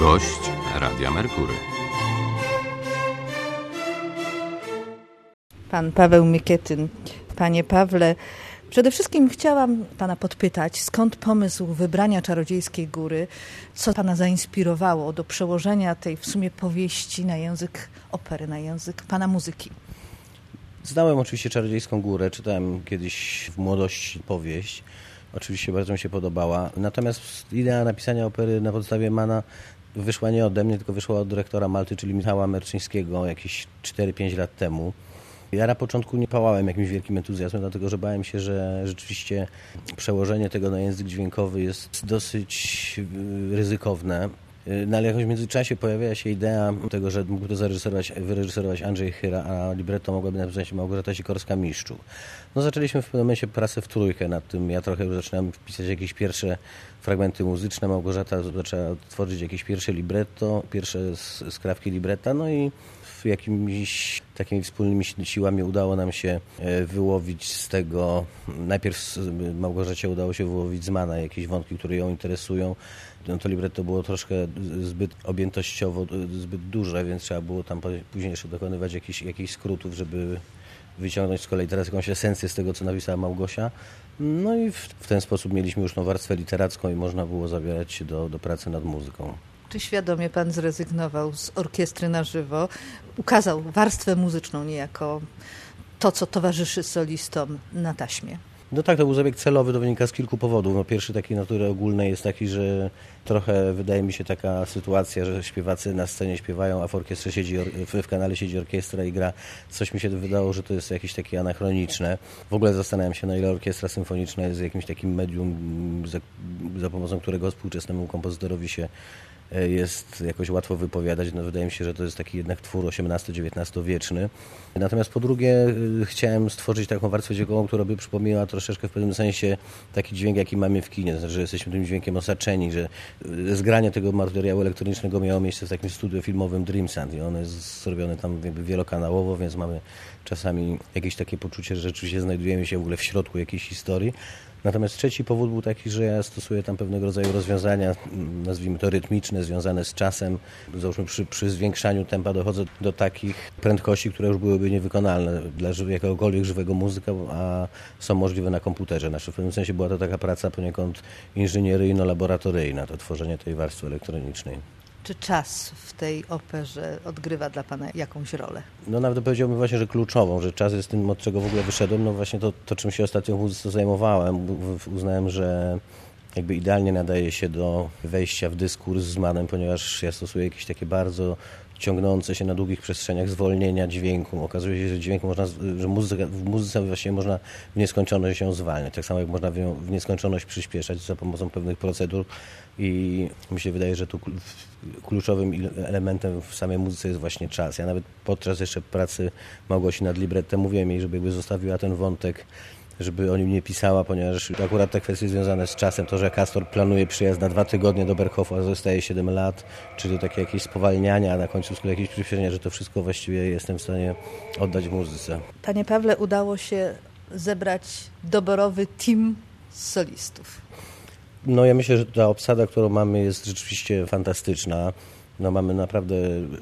Gość Radia Merkury. Pan Paweł Mykietyn. Panie Pawle, przede wszystkim chciałam pana podpytać, skąd pomysł wybrania Czarodziejskiej Góry? Co pana zainspirowało do przełożenia tej w sumie powieści na język opery, na język pana muzyki? Znałem oczywiście Czarodziejską Górę, czytałem kiedyś w młodości powieść. Oczywiście bardzo mi się podobała. Natomiast idea napisania opery na podstawie Manna wyszła nie ode mnie, tylko wyszła od dyrektora Malty, czyli Michała Merczyńskiego jakieś 4-5 lat temu. Ja na początku nie pałałem jakimś wielkim entuzjazmem, dlatego że bałem się, że rzeczywiście przełożenie tego na język dźwiękowy jest dosyć ryzykowne. No ale jakoś w międzyczasie pojawiała się idea tego, że mógłby to wyreżyserować Andrzej Chyra, a libretto mogłaby napisać Małgorzata Sikorska-Miszczuk. No zaczęliśmy w pewnym momencie pracę w trójkę nad tym. Ja trochę już zaczynałem pisać jakieś pierwsze fragmenty muzyczne, Małgorzata zaczęła tworzyć jakieś pierwsze libretto, pierwsze skrawki libretta, no i jakimiś takimi wspólnymi siłami udało nam się wyłowić z tego, najpierw Małgorzacie udało się wyłowić z Manna jakieś wątki, które ją interesują. No to libretto było troszkę zbyt objętościowo, zbyt duże, więc trzeba było tam później jeszcze dokonywać jakichś skrótów, żeby wyciągnąć z kolei teraz jakąś esencję z tego, co napisała Małgosia. No i w ten sposób mieliśmy już warstwę literacką i można było zabierać się do pracy nad muzyką. Czy świadomie pan zrezygnował z orkiestry na żywo? Ukazał warstwę muzyczną niejako to, co towarzyszy solistom na taśmie. No tak, to był zabieg celowy, to wynika z kilku powodów. No pierwszy taki natury ogólnej jest taki, że trochę wydaje mi się taka sytuacja, że śpiewacy na scenie śpiewają, a w orkiestrze w kanale siedzi orkiestra i gra. Coś mi się wydało, że to jest jakieś takie anachroniczne. W ogóle zastanawiam się, na ile orkiestra symfoniczna jest jakimś takim medium, za pomocą którego współczesnemu kompozytorowi się jest jakoś łatwo wypowiadać. No wydaje mi się, że to jest taki jednak twór XVIII-XIX wieczny. Natomiast po drugie chciałem stworzyć taką warstwę dźwiękową, która by przypomniała troszeczkę w pewnym sensie taki dźwięk, jaki mamy w kinie. Znaczy, że jesteśmy tym dźwiękiem osaczeni, że zgranie tego materiału elektronicznego miało miejsce w takim studio filmowym Dream Sound i ono jest zrobione tam jakby wielokanałowo, więc mamy czasami jakieś takie poczucie, że rzeczywiście znajdujemy się w ogóle w środku jakiejś historii. Natomiast trzeci powód był taki, że ja stosuję tam pewnego rodzaju rozwiązania, nazwijmy to rytmiczne, związane z czasem. Załóżmy przy zwiększaniu tempa dochodzę do takich prędkości, które już byłyby niewykonalne dla jakiegokolwiek żywego muzyka, a są możliwe na komputerze. Znaczy w pewnym sensie była to taka praca poniekąd inżynieryjno-laboratoryjna, to tworzenie tej warstwy elektronicznej. Czy czas w tej operze odgrywa dla pana jakąś rolę? No nawet powiedziałbym właśnie, że kluczową, że czas jest tym, od czego w ogóle wyszedłem. No właśnie to czym się ostatnio w muzyce zajmowałem. Uznałem, że jakby idealnie nadaje się do wejścia w dyskurs z Mannem, ponieważ ja stosuję jakieś takie bardzo ciągnące się na długich przestrzeniach zwolnienia dźwięku. Okazuje się, że dźwięk można, że w muzyce właśnie można w nieskończoność się zwalniać. Tak samo jak można w nieskończoność przyspieszać za pomocą pewnych procedur i mi się wydaje, że tu kluczowym elementem w samej muzyce jest właśnie czas. Ja nawet podczas jeszcze pracy Małgosi nad librettem mówiłem jej, żeby jakby zostawiła ten wątek, żeby o nim nie pisała, ponieważ akurat te kwestie związane z czasem, to, że Castor planuje przyjazd na 2 tygodnie do Berghofu, a zostaje 7 lat, czyli takie jakieś spowalniania, a na końcu jakieś przyspieszenia, że to wszystko właściwie jestem w stanie oddać w muzyce. Panie Pawle, udało się zebrać doborowy team solistów. No ja myślę, że ta obsada, którą mamy, jest rzeczywiście fantastyczna. No mamy naprawdę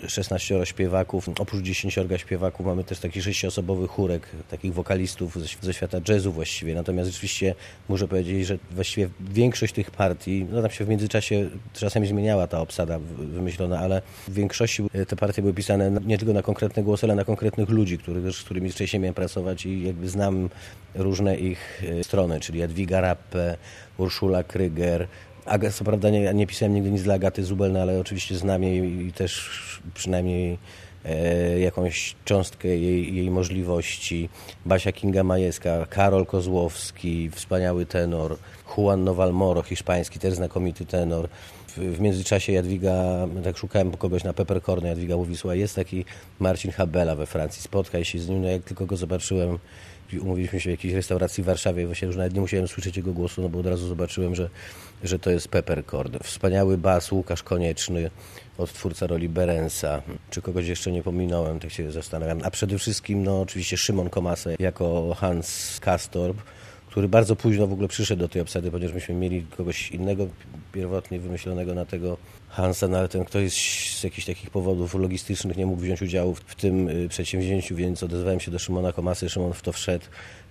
16 śpiewaków, oprócz 10 śpiewaków mamy też taki 6-osobowy chórek, takich wokalistów ze świata jazzu właściwie. Natomiast rzeczywiście muszę powiedzieć, że właściwie większość tych partii, no tam się w międzyczasie czasami zmieniała ta obsada wymyślona, ale w większości te partie były pisane nie tylko na konkretne głosy, ale na konkretnych ludzi, z którymi wcześniej miałem pracować i jakby znam różne ich strony, czyli Jadwiga Rappe, Urszula Kryger. Co prawda nie pisałem nigdy nic dla Agaty Zubel, no ale oczywiście znam jej i też przynajmniej jakąś cząstkę jej możliwości. Basia Kinga-Majewska, Karol Kozłowski, wspaniały tenor, Juan Noval Moro, hiszpański, też znakomity tenor. W międzyczasie Jadwiga, tak szukałem kogoś na Peppercorn, Jadwiga mówi, słuchaj, jest taki Marcin Habela we Francji, spotkaj się z nim. No jak tylko go zobaczyłem, umówiliśmy się w jakiejś restauracji w Warszawie, właśnie już nawet nie musiałem słyszeć jego głosu, no bo od razu zobaczyłem, że to jest Peppercorn. Wspaniały bas Łukasz Konieczny, odtwórca roli Berensa. Czy kogoś jeszcze nie pominąłem, tak się zastanawiam. A przede wszystkim, no oczywiście Szymon Komasa jako Hans Castorp, który bardzo późno w ogóle przyszedł do tej obsady, ponieważ myśmy mieli kogoś innego pierwotnie wymyślonego na tego Hansa, no ale ten ktoś z jakichś takich powodów logistycznych nie mógł wziąć udziału w tym przedsięwzięciu, więc odezwałem się do Szymona Komasy, Szymon w to wszedł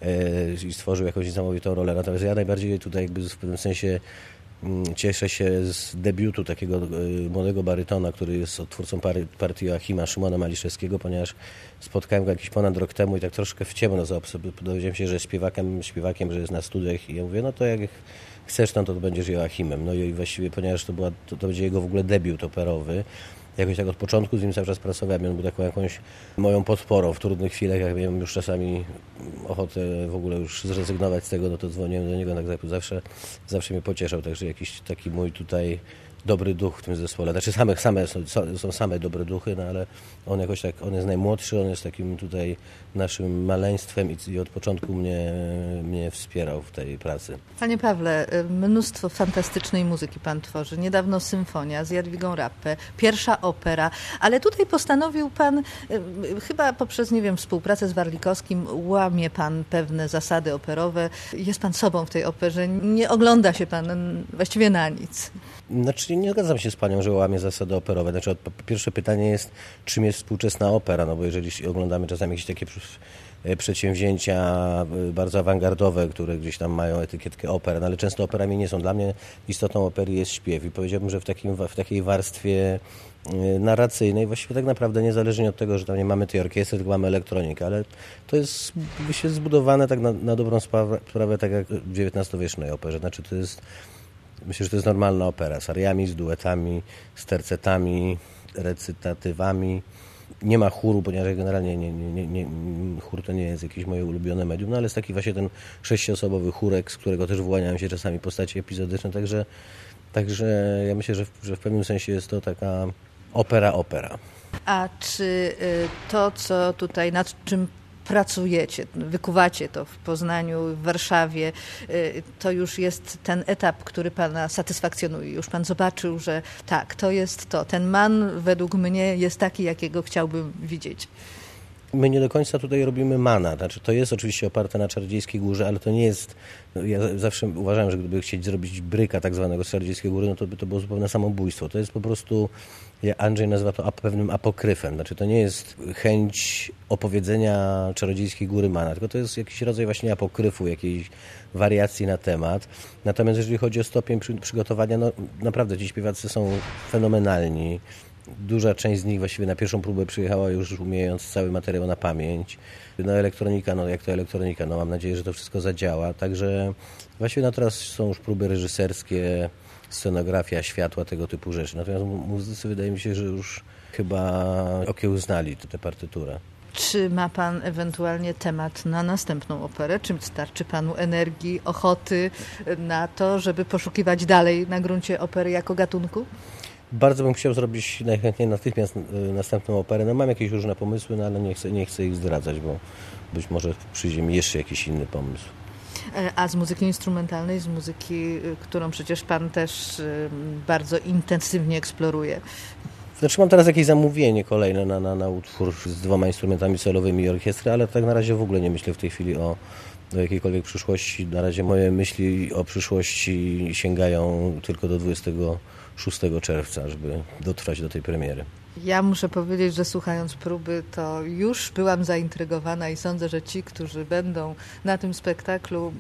i stworzył jakąś niesamowitą rolę. Natomiast ja najbardziej tutaj jakby w pewnym sensie cieszę się z debiutu takiego młodego barytona, który jest odtwórcą partii Joachima Szymona Maliszewskiego, ponieważ spotkałem go jakiś ponad rok temu i tak troszkę w ciemno dowiedziałem się, że jest śpiewakiem, że jest na studiach i ja mówię, no to jak chcesz, no to będziesz Joachimem. No i właściwie, ponieważ to będzie jego w ogóle debiut operowy, jakoś tak od początku z nim cały czas pracowałem, on był taką jakąś moją podporą w trudnych chwilach, jak miałem już czasami ochotę w ogóle już zrezygnować z tego, no to dzwoniłem do niego, tak zawsze mnie pocieszał, także jakiś taki mój tutaj dobry duch w tym zespole. Znaczy są same dobre duchy, no ale on jakoś tak, on jest najmłodszy, on jest takim tutaj naszym maleństwem i od początku mnie wspierał w tej pracy. Panie Pawle, mnóstwo fantastycznej muzyki pan tworzy. Niedawno symfonia z Jadwigą Rappe, pierwsza opera, ale tutaj postanowił pan, chyba poprzez, nie wiem, współpracę z Warlikowskim, łamie pan pewne zasady operowe. Jest pan sobą w tej operze, nie ogląda się pan właściwie na nic. Znaczy nie zgadzam się z panią, że łamie zasady operowe. Znaczy pierwsze pytanie jest, czym jest współczesna opera, no bo jeżeli oglądamy czasami jakieś takie przedsięwzięcia bardzo awangardowe, które gdzieś tam mają etykietkę opera, no ale często operami nie są. Dla mnie istotą opery jest śpiew i powiedziałbym, że w takiej warstwie narracyjnej właściwie tak naprawdę niezależnie od tego, że tam nie mamy tej orkiestry, tylko mamy elektronikę, ale to jest myślę zbudowane tak na dobrą sprawę tak jak w XIX-wiecznej operze. Znaczy to jest, myślę, że to jest normalna opera z ariami, z duetami, z tercetami, recytatywami. Nie ma chóru, ponieważ generalnie chór to nie jest jakieś moje ulubione medium, no ale jest taki właśnie ten 6-osobowy chórek, z którego też wyłaniają się czasami postaci epizodyczne, także ja myślę, że w pewnym sensie jest to taka opera. A czy to, co tutaj, nad czym pracujecie, wykuwacie to w Poznaniu, w Warszawie, to już jest ten etap, który pana satysfakcjonuje. Już pan zobaczył, że tak, to jest to. Ten man według mnie jest taki, jakiego chciałbym widzieć. My nie do końca tutaj robimy mana. Znaczy, to jest oczywiście oparte na Czarodziejskiej Górze, ale to nie jest... Ja zawsze uważałem, że gdyby chcieć zrobić bryka tak zwanego z Czarodziejskiej Góry, no to by to było zupełne samobójstwo. To jest po prostu... Andrzej nazywa to pewnym apokryfem. Znaczy, to nie jest chęć opowiedzenia Czarodziejskiej Góry mana, tylko to jest jakiś rodzaj właśnie apokryfu, jakiejś wariacji na temat. Natomiast jeżeli chodzi o stopień przygotowania, no naprawdę ci śpiewacy są fenomenalni. Duża część z nich właściwie na pierwszą próbę przyjechała już umiejąc cały materiał na pamięć. No elektronika, no jak to elektronika, no mam nadzieję, że to wszystko zadziała. Także właściwie no teraz są już próby reżyserskie, scenografia, światła, tego typu rzeczy. Natomiast muzycy wydaje mi się, że już chyba okiełznali tę partyturę. Czy ma pan ewentualnie temat na następną operę? Czy starczy panu energii, ochoty na to, żeby poszukiwać dalej na gruncie opery jako gatunku? Bardzo bym chciał zrobić najchętniej natychmiast następną operę. No mam jakieś różne pomysły, no ale nie chcę ich zdradzać, bo być może przyjdzie mi jeszcze jakiś inny pomysł. A z muzyki instrumentalnej, z muzyki, którą przecież pan też bardzo intensywnie eksploruje? Znaczy mam teraz jakieś zamówienie kolejne na utwór z 2 instrumentami solowymi i orkiestrę, ale tak na razie w ogóle nie myślę w tej chwili o jakiejkolwiek przyszłości. Na razie moje myśli o przyszłości sięgają tylko do 26 czerwca, żeby dotrwać do tej premiery. Ja muszę powiedzieć, że słuchając próby, to już byłam zaintrygowana i sądzę, że ci, którzy będą na tym spektaklu,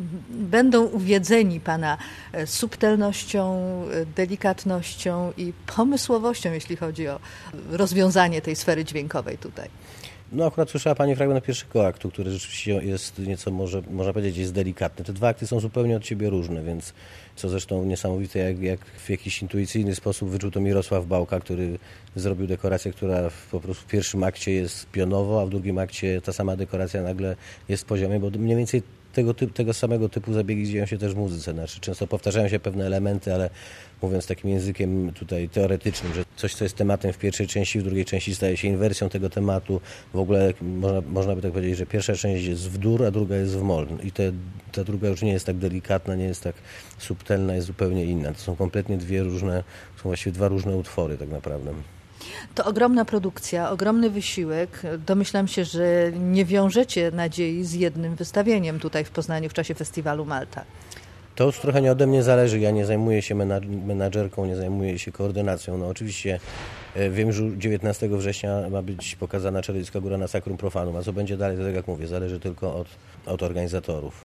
będą uwiedzeni pana subtelnością, delikatnością i pomysłowością, jeśli chodzi o rozwiązanie tej sfery dźwiękowej tutaj. No akurat słyszała pani fragment pierwszego aktu, który rzeczywiście jest nieco, można powiedzieć, jest delikatny. Te 2 akty są zupełnie od siebie różne, więc co zresztą niesamowite, jak w jakiś intuicyjny sposób wyczuł to Mirosław Bałka, który zrobił dekorację, która po prostu w pierwszym akcie jest pionowo, a w drugim akcie ta sama dekoracja nagle jest poziomie, bo mniej więcej tego samego typu zabiegi dzieją się też w muzyce. Znaczy, często powtarzają się pewne elementy, ale mówiąc takim językiem tutaj teoretycznym, że coś, co jest tematem w pierwszej części, w drugiej części staje się inwersją tego tematu. W ogóle można by tak powiedzieć, że pierwsza część jest w dur, a druga jest w moll. I ta druga już nie jest tak delikatna, nie jest tak subtelna, jest zupełnie inna. To są kompletnie są właściwie 2 różne utwory tak naprawdę. To ogromna produkcja, ogromny wysiłek. Domyślam się, że nie wiążecie nadziei z jednym wystawieniem tutaj w Poznaniu w czasie festiwalu Malta. To już trochę nie ode mnie zależy. Ja nie zajmuję się menadżerką, nie zajmuję się koordynacją. No oczywiście wiem, że 19 września ma być pokazana Czarodziejska Góra na Sacrum Profanum, a co będzie dalej, to tak jak mówię, zależy tylko od organizatorów.